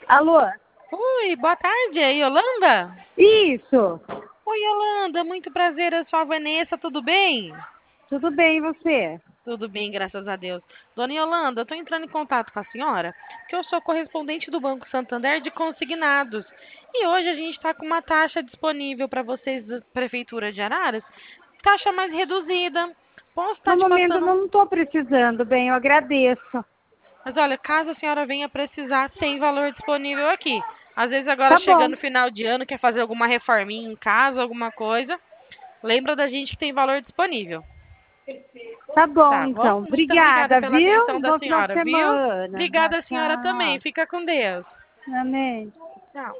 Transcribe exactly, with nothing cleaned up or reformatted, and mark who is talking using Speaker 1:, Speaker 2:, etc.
Speaker 1: Alô?
Speaker 2: Oi, boa tarde, é Yolanda?
Speaker 1: Isso.
Speaker 2: Oi, Yolanda, muito prazer, eu sou a Vanessa, tudo bem?
Speaker 1: Tudo bem, e você?
Speaker 2: Tudo bem, graças a Deus. Dona Yolanda, eu estou entrando em contato com a senhora, porque eu sou correspondente do Banco Santander de consignados. E hoje a gente está com uma taxa disponível para vocês da Prefeitura de Araras, taxa mais reduzida. Posso
Speaker 1: No
Speaker 2: estar te
Speaker 1: momento eu
Speaker 2: passando um...
Speaker 1: não estou precisando, bem, eu agradeço.
Speaker 2: Mas olha, caso a senhora venha precisar, tem valor disponível aqui. Às vezes agora
Speaker 1: Tá
Speaker 2: chegando
Speaker 1: bom,
Speaker 2: no final de ano, quer fazer alguma reforminha em casa, alguma coisa, lembra da gente que tem valor disponível.
Speaker 1: tá bom
Speaker 2: Tá bom?
Speaker 1: então.
Speaker 2: Muito obrigada
Speaker 1: Obrigada,
Speaker 2: pela
Speaker 1: viu?
Speaker 2: atenção da
Speaker 1: Bom final de
Speaker 2: senhora, viu?
Speaker 1: semana.
Speaker 2: Obrigada a senhora também.
Speaker 1: Tchau.
Speaker 2: Fica com Deus.
Speaker 1: Amém.